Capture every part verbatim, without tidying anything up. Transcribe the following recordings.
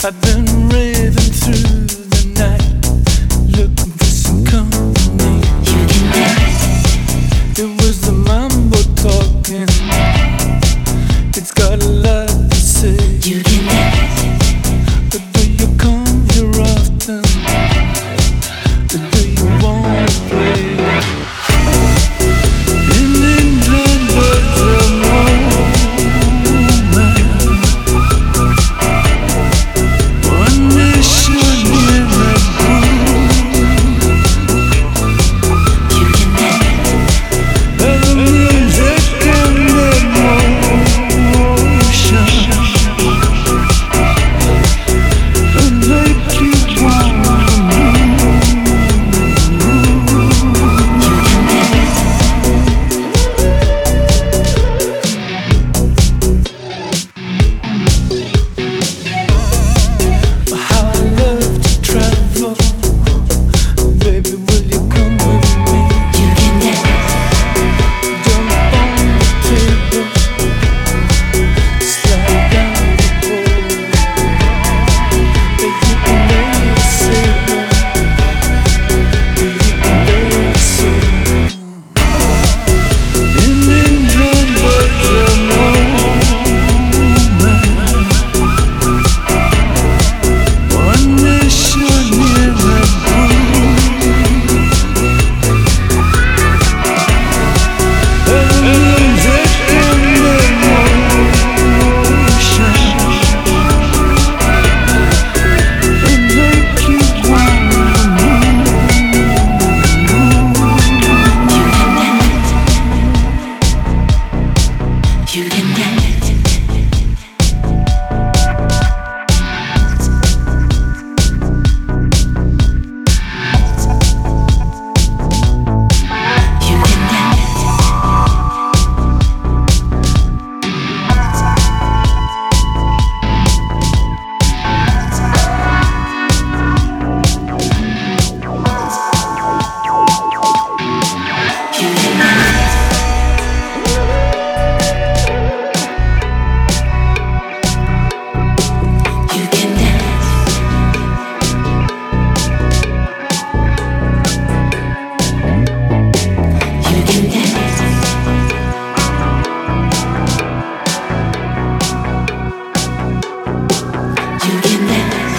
I've been raving through the night, looking for some company. You can dance. It was the mambo talking. It's got a lot to say. You can dance. But do you come here often? Or do you want to play? In England there's a moment, one nation in a group. You can dance. And the music and the motion, and make you wanna move. How I love to travel, baby, will you come with me? You can dance. Jump on the table, slide down the pole. If you can make it simple, if you can make it simple. In England there's a moment, one nation in a group. And the music and the motion, and make you wanna move. You can dance. You can dance. You can dance. You can dance. You can dance. You can dance.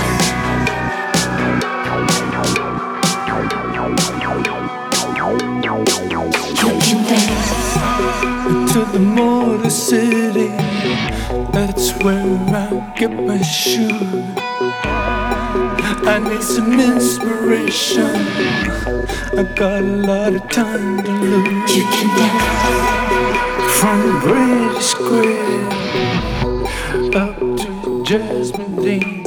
You can dance. To the Motor City, that's where I get my shoe. I need some inspiration, I got a lot of time to lose. You can dance. From British Square up to Jasmine Dean,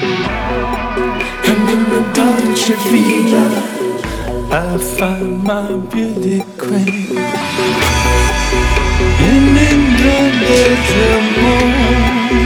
and in the Dolce Vita I find my beauty queen. In England there's a moment,